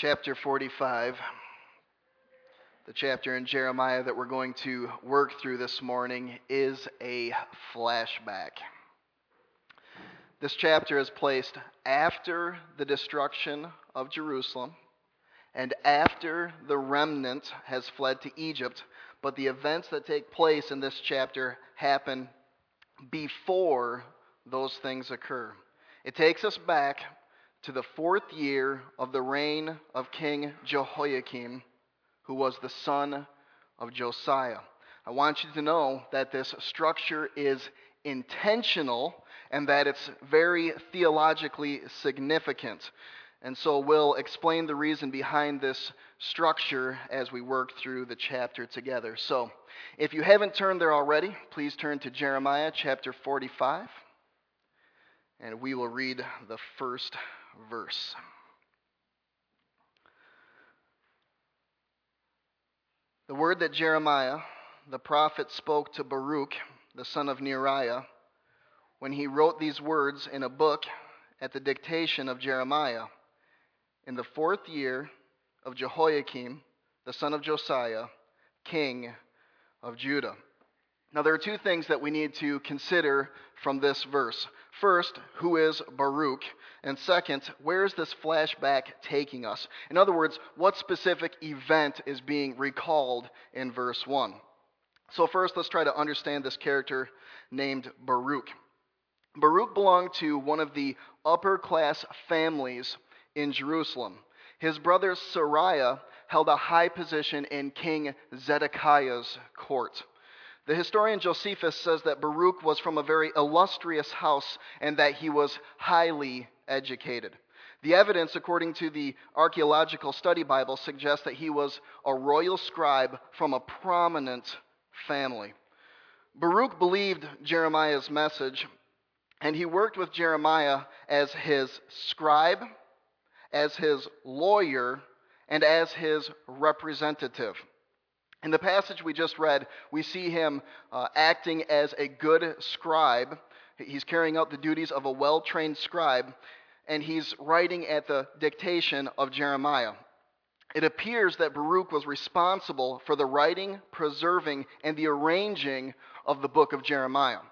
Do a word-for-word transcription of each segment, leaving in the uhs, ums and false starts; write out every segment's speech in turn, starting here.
Chapter forty-five, the chapter in Jeremiah that we're going to work through this morning, is a flashback. This chapter is placed after the destruction of Jerusalem and after the remnant has fled to Egypt, but the events that take place in this chapter happen before those things occur. It takes us back to the fourth year of the reign of King Jehoiakim, who was the son of Josiah. I want you to know that this structure is intentional and that it's very theologically significant. And so we'll explain the reason behind this structure as we work through the chapter together. So if you haven't turned there already, please turn to Jeremiah chapter forty-five, and we will read the first verse. The word that Jeremiah, the prophet, spoke to Baruch, the son of Neriah, when he wrote these words in a book at the dictation of Jeremiah, in the fourth year of Jehoiakim, the son of Josiah, king of Judah. Now, there are two things that we need to consider from this verse. First, who is Baruch? And second, where is this flashback taking us? In other words, what specific event is being recalled in verse one? So first, let's try to understand this character named Baruch. Baruch belonged to one of the upper-class families in Jerusalem. His brother Sariah held a high position in King Zedekiah's court. The historian Josephus says that Baruch was from a very illustrious house and that he was highly educated. The evidence, according to the Archaeological Study Bible, suggests that he was a royal scribe from a prominent family. Baruch believed Jeremiah's message, and he worked with Jeremiah as his scribe, as his lawyer, and as his representative. In the passage we just read, we see him uh, acting as a good scribe. He's carrying out the duties of a well-trained scribe, and he's writing at the dictation of Jeremiah. It appears that Baruch was responsible for the writing, preserving, and the arranging of the book of Jeremiah.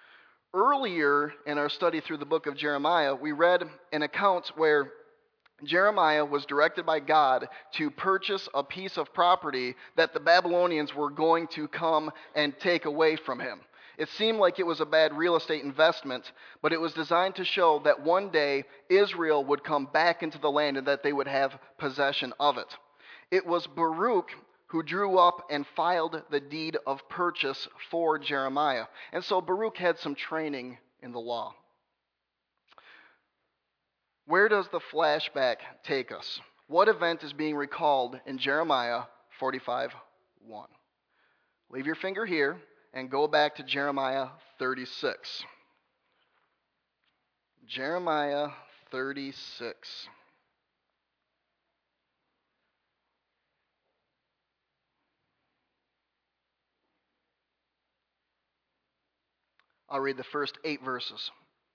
Earlier in our study through the book of Jeremiah, we read an account where Jeremiah was directed by God to purchase a piece of property that the Babylonians were going to come and take away from him. It seemed like it was a bad real estate investment, but it was designed to show that one day Israel would come back into the land and that they would have possession of it. It was Baruch who drew up and filed the deed of purchase for Jeremiah. And so Baruch had some training in the law. Where does the flashback take us? What event is being recalled in Jeremiah forty-five one? Leave your finger here and go back to Jeremiah thirty-six. Jeremiah thirty-six. I'll read the first eight verses.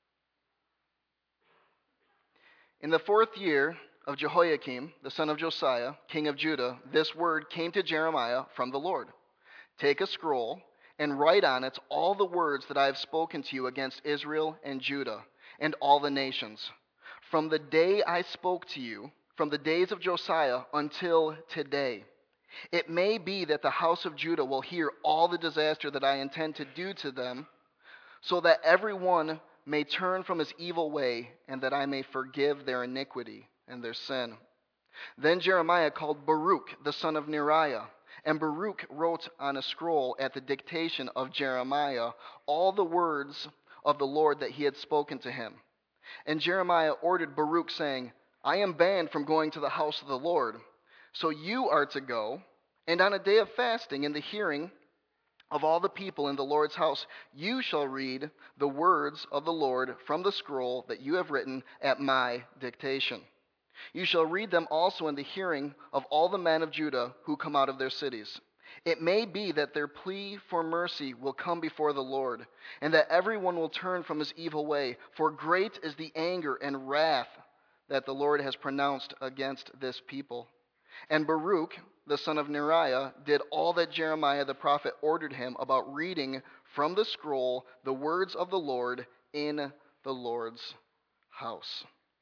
In the fourth year of Jehoiakim, the son of Josiah, king of Judah, this word came to Jeremiah from the Lord. Take a scroll and write on it all the words that I have spoken to you against Israel and Judah and all the nations. From the day I spoke to you, from the days of Josiah until today. It may be that the house of Judah will hear all the disaster that I intend to do to them, so that everyone may turn from his evil way, and that I may forgive their iniquity and their sin. Then Jeremiah called Baruch, the son of Neriah, and Baruch wrote on a scroll at the dictation of Jeremiah all the words of the Lord that he had spoken to him. And Jeremiah ordered Baruch, saying, I am banned from going to the house of the Lord, so you are to go, and on a day of fasting in the hearing of all the people in the Lord's house, you shall read the words of the Lord from the scroll that you have written at my dictation. You shall read them also in the hearing of all the men of Judah who come out of their cities. It may be that their plea for mercy will come before the Lord, and that everyone will turn from his evil way, for great is the anger and wrath that the Lord has pronounced against this people. And Baruch, the son of Neriah, did all that Jeremiah the prophet ordered him about reading from the scroll the words of the Lord in the Lord's house.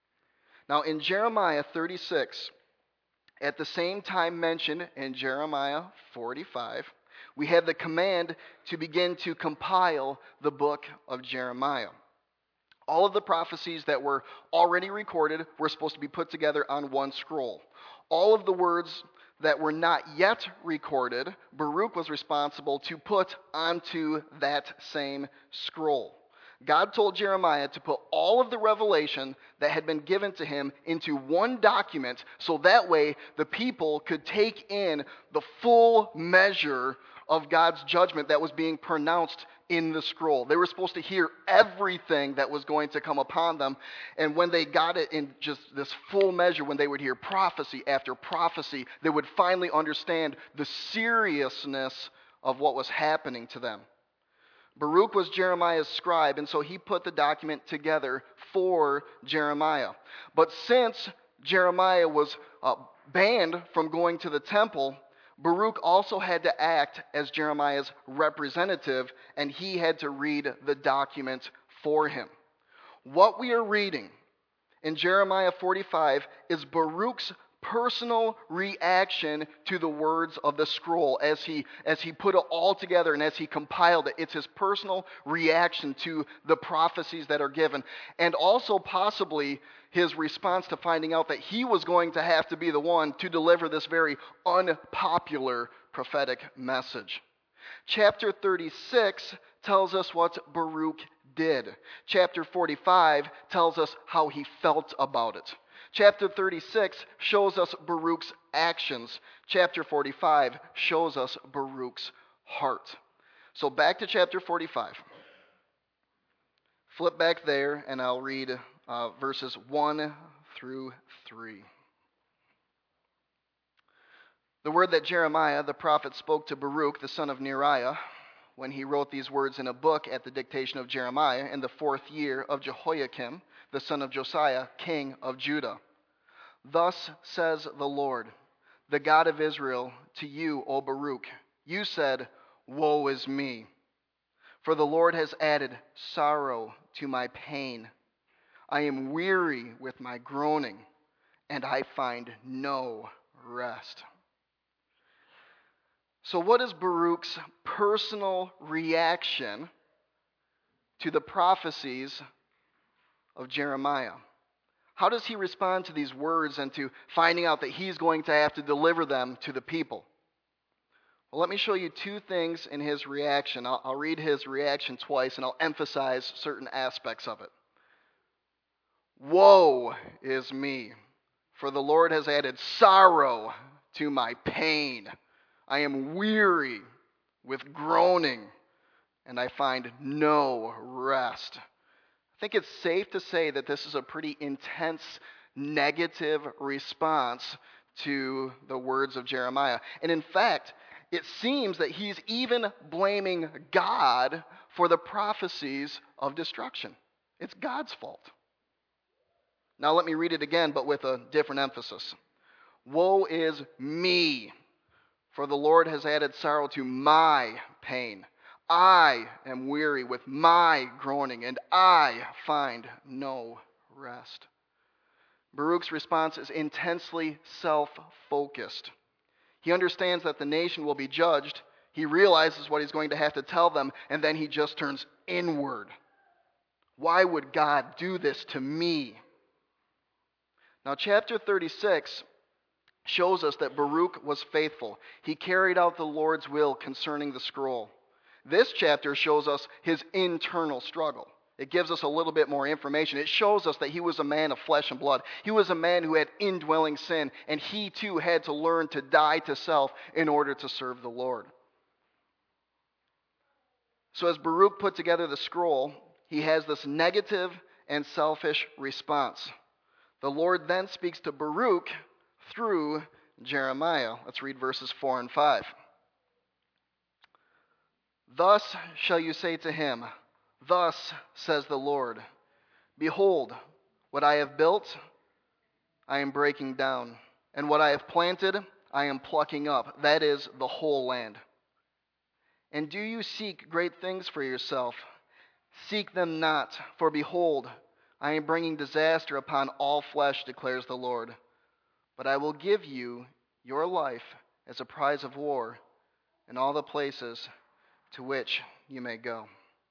Now in Jeremiah thirty-six, at the same time mentioned in Jeremiah forty-five, we have the command to begin to compile the book of Jeremiah. All of the prophecies that were already recorded were supposed to be put together on one scroll. All of the words that were not yet recorded, Baruch was responsible to put onto that same scroll. God told Jeremiah to put all of the revelation that had been given to him into one document, so that way the people could take in the full measure of God's judgment that was being pronounced in the scroll. They were supposed to hear everything that was going to come upon them, and when they got it in just this full measure, when they would hear prophecy after prophecy, they would finally understand the seriousness of what was happening to them. Baruch was Jeremiah's scribe, and so he put the document together for Jeremiah. But since Jeremiah was uh, banned from going to the temple, Baruch also had to act as Jeremiah's representative, and he had to read the document for him. What we are reading in Jeremiah forty-five is Baruch's personal reaction to the words of the scroll as he as he put it all together and as he compiled it. It's his personal reaction to the prophecies that are given, and also possibly his response to finding out that he was going to have to be the one to deliver this very unpopular prophetic message. Chapter thirty-six tells us what Baruch did. Chapter forty-five tells us how he felt about it. Chapter thirty-six shows us Baruch's actions. Chapter forty-five shows us Baruch's heart. So back to chapter forty-five. Flip back there and I'll read uh, verses one through three. The word that Jeremiah the prophet spoke to Baruch, the son of Neriah, when he wrote these words in a book at the dictation of Jeremiah in the fourth year of Jehoiakim, the son of Josiah, king of Judah. Thus says the Lord, the God of Israel, to you, O Baruch. You said, woe is me, for the Lord has added sorrow to my pain. I am weary with my groaning, and I find no rest. So what is Baruch's personal reaction to the prophecies of Jeremiah? How does he respond to these words and to finding out that he's going to have to deliver them to the people? Well, let me show you two things in his reaction. I'll, I'll read his reaction twice and I'll emphasize certain aspects of it. Woe is me, for the Lord has added sorrow to my pain. I am weary with groaning, and I find no rest. I think it's safe to say that this is a pretty intense negative response to the words of Jeremiah. And in fact, it seems that he's even blaming God for the prophecies of destruction. It's God's fault. Now let me read it again, but with a different emphasis. Woe is me, for the Lord has added sorrow to my pain. I am weary with my groaning, and I find no rest. Baruch's response is intensely self-focused. He understands that the nation will be judged. He realizes what he's going to have to tell them, and then he just turns inward. Why would God do this to me? Now, chapter thirty-six shows us that Baruch was faithful. He carried out the Lord's will concerning the scroll. This chapter shows us his internal struggle. It gives us a little bit more information. It shows us that he was a man of flesh and blood. He was a man who had indwelling sin, and he too had to learn to die to self in order to serve the Lord. So as Baruch put together the scroll, he has this negative and selfish response. The Lord then speaks to Baruch through Jeremiah. Let's read verses four and five. Thus shall you say to him, thus says the Lord, behold, what I have built, I am breaking down, and what I have planted I am plucking up, that is, the whole land. And do you seek great things for yourself? Seek them not, for behold, I am bringing disaster upon all flesh, declares the Lord. But I will give you your life as a prize of war in all the places to which you may go.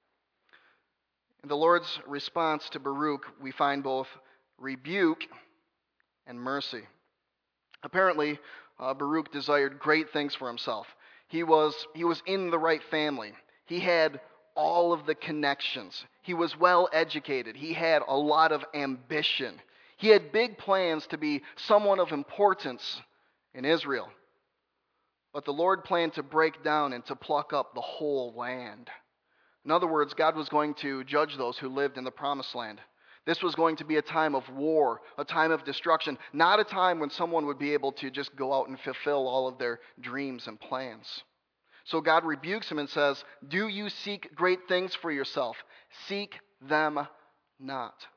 In the Lord's response to Baruch, we find both rebuke and mercy. Apparently, uh, Baruch desired great things for himself. He was, he was in the right family. He had all of the connections. He was well educated. He had a lot of ambition. He had big plans to be someone of importance in Israel. But the Lord planned to break down and to pluck up the whole land. In other words, God was going to judge those who lived in the promised land. This was going to be a time of war, a time of destruction, not a time when someone would be able to just go out and fulfill all of their dreams and plans. So God rebukes him and says, do you seek great things for yourself? Seek them not.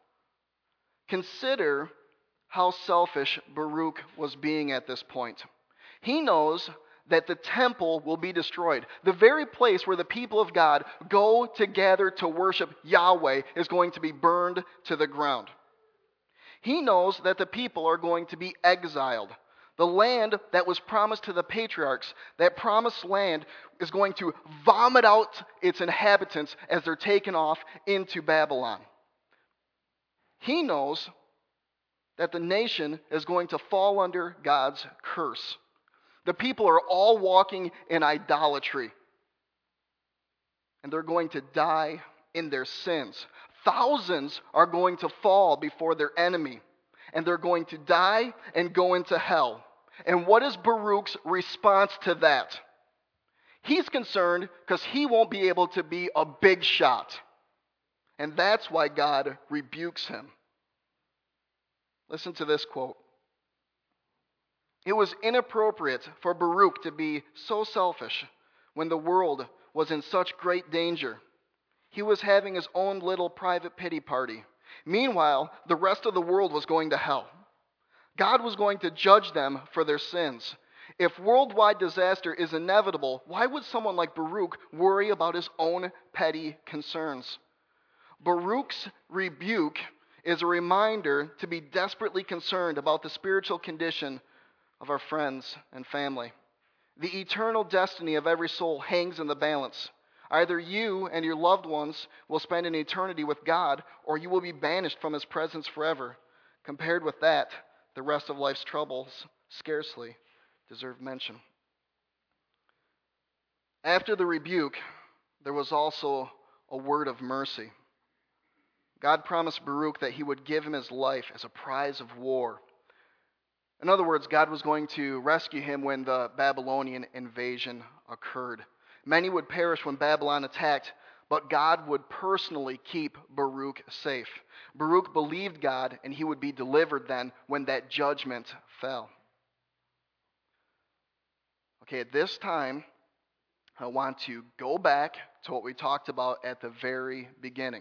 Consider how selfish Baruch was being at this point. He knows that the temple will be destroyed. The very place where the people of God go to gather to worship Yahweh is going to be burned to the ground. He knows that the people are going to be exiled. The land that was promised to the patriarchs, that promised land, is going to vomit out its inhabitants as they're taken off into Babylon. He knows that the nation is going to fall under God's curse. The people are all walking in idolatry, and they're going to die in their sins. Thousands are going to fall before their enemy, and they're going to die and go into hell. And what is Baruch's response to that? He's concerned because he won't be able to be a big shot, and that's why God rebukes him. Listen to this quote. It was inappropriate for Baruch to be so selfish when the world was in such great danger. He was having his own little private pity party. Meanwhile, the rest of the world was going to hell. God was going to judge them for their sins. If worldwide disaster is inevitable, why would someone like Baruch worry about his own petty concerns? Baruch's rebuke is a reminder to be desperately concerned about the spiritual condition of our friends and family. The eternal destiny of every soul hangs in the balance. Either you and your loved ones will spend an eternity with God, or you will be banished from his presence forever. Compared with that, the rest of life's troubles scarcely deserve mention. After the rebuke, there was also a word of mercy. God promised Baruch that he would give him his life as a prize of war. In other words, God was going to rescue him when the Babylonian invasion occurred. Many would perish when Babylon attacked, but God would personally keep Baruch safe. Baruch believed God, and he would be delivered then when that judgment fell. Okay, at this time, I want to go back to what we talked about at the very beginning.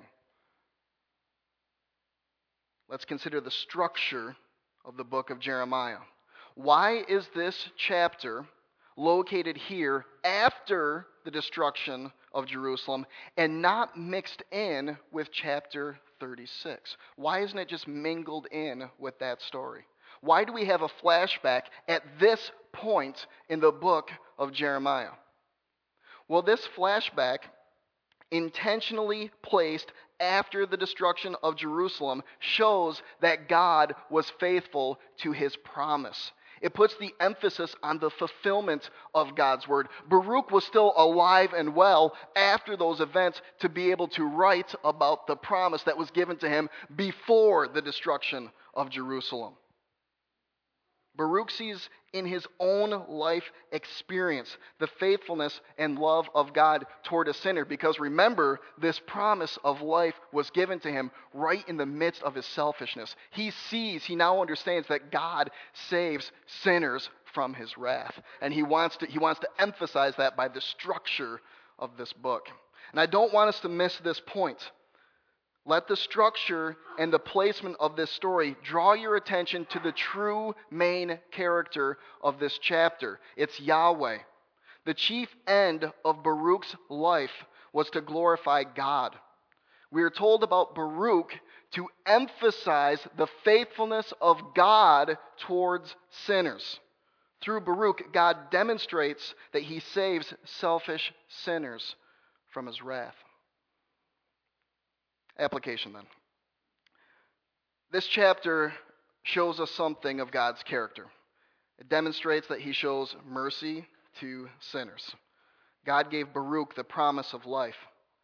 Let's consider the structure of the book of Jeremiah. Why is this chapter located here after the destruction of Jerusalem and not mixed in with chapter thirty-six? Why isn't it just mingled in with that story? Why do we have a flashback at this point in the book of Jeremiah? Well, this flashback, intentionally placed after the destruction of Jerusalem, shows that God was faithful to his promise. It puts the emphasis on the fulfillment of God's word. Baruch was still alive and well after those events to be able to write about the promise that was given to him before the destruction of Jerusalem. Baruch sees in his own life experience the faithfulness and love of God toward a sinner, because remember, this promise of life was given to him right in the midst of his selfishness. He sees, he now understands that God saves sinners from his wrath, and he wants to, he wants to emphasize that by the structure of this book. And I don't want us to miss this point. Let the structure and the placement of this story draw your attention to the true main character of this chapter. It's Yahweh. The chief end of Baruch's life was to glorify God. We are told about Baruch to emphasize the faithfulness of God towards sinners. Through Baruch, God demonstrates that he saves selfish sinners from his wrath. Application then. This chapter shows us something of God's character. It demonstrates that he shows mercy to sinners. God gave Baruch the promise of life.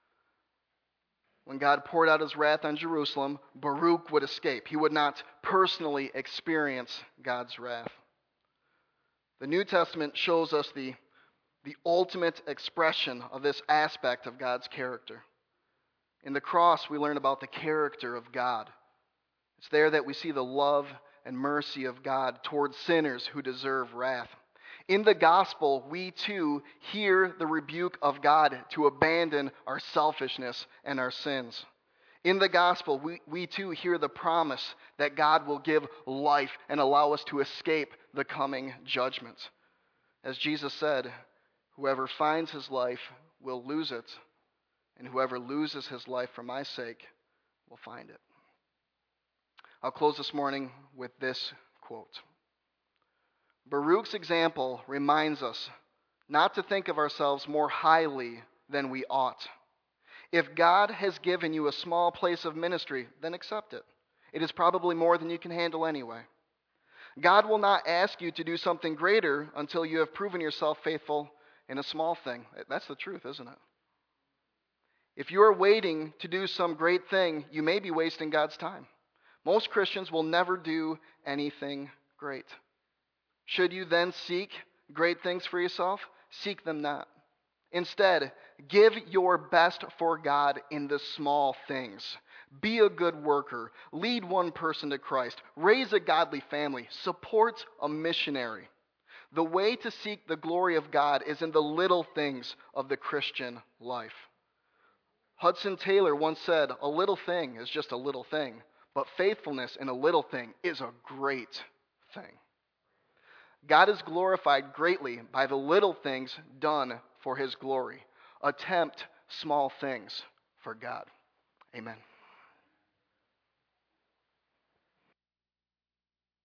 When God poured out his wrath on Jerusalem, Baruch would escape. He would not personally experience God's wrath. The New Testament shows us the, the ultimate expression of this aspect of God's character. In the cross, we learn about the character of God. It's there that we see the love and mercy of God towards sinners who deserve wrath. In the gospel, we too hear the rebuke of God to abandon our selfishness and our sins. In the gospel, we, we too hear the promise that God will give life and allow us to escape the coming judgment. As Jesus said, whoever finds his life will lose it, and whoever loses his life for my sake will find it. I'll close this morning with this quote. Baruch's example reminds us not to think of ourselves more highly than we ought. If God has given you a small place of ministry, then accept it. It is probably more than you can handle anyway. God will not ask you to do something greater until you have proven yourself faithful in a small thing. That's the truth, isn't it? If you are waiting to do some great thing, you may be wasting God's time. Most Christians will never do anything great. Should you then seek great things for yourself? Seek them not. Instead, give your best for God in the small things. Be a good worker. Lead one person to Christ. Raise a godly family. Support a missionary. The way to seek the glory of God is in the little things of the Christian life. Hudson Taylor once said, "A little thing is just a little thing, but faithfulness in a little thing is a great thing." God is glorified greatly by the little things done for his glory. Attempt small things for God. Amen.